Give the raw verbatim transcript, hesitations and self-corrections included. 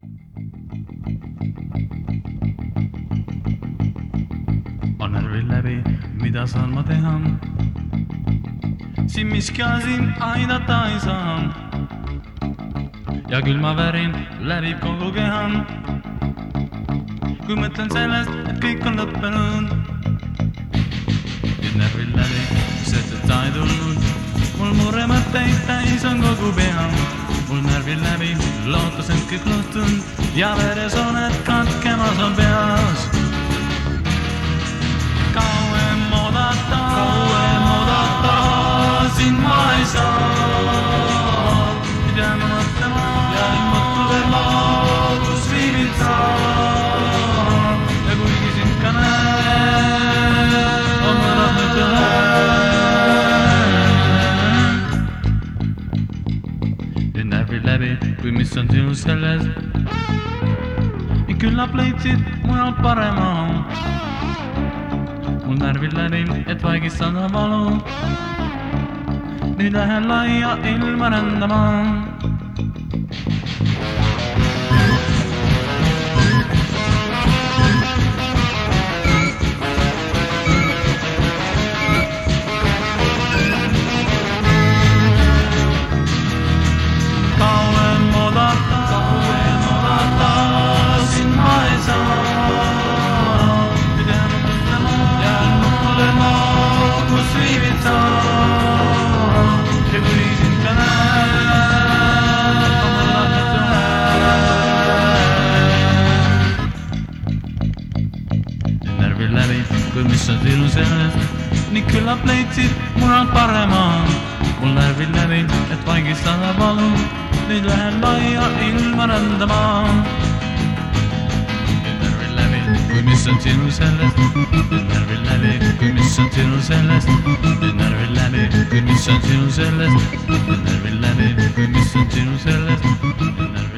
on närvid läbi, mida saan ma teha? Siin miski asi aidata ei saa. Ja küll ma värin läbib kogu keha. Kui mõtlen sellest, et kõik on lõppenud. Nüüd närvid läbi, sest et sa ei tulnud. Mul murre mõtteid täis on kogu pea. Mul närvid läbi, lootus end kõik luhtund. Ja veresoonet katkemas on peas. Kauem oodata, kauem oodata, sind ma ei saa. Nüüd jään ma mõtlema, jään mõtlema, kus viibid sa. Ja kuigi sind ka näen, on ma tahtnud teha. Nüüd närvid läbi, kui mis on sinu selles. Küllap leidsid mujal parema. Mul närvid läbi, et vaigistada valu. Nüüd lähen laia ilma rändama. Kauem oodata, kauem oodata, sind ma ei saa. Nüüd jään mõtlema, jään mõtlema, kus viibid sa. Ja kui sind ka näen, on ma tahtnud teha. Närvid läbi, kui mis on sinu sellest. Nii küllap leidsid mujal parema. Mul närvid läbi, et vaigistada valu. Nüüd lähen laia ilma rändama. Nüüd närvid läbi, kui mis on sinu sellest. Nüüd närvid läbi, kui mis on sinu sellest. Nüüd närvid läbi, kui mis on sinu sellest. Nüüd närvid läbi, kui mis on sinu sellest.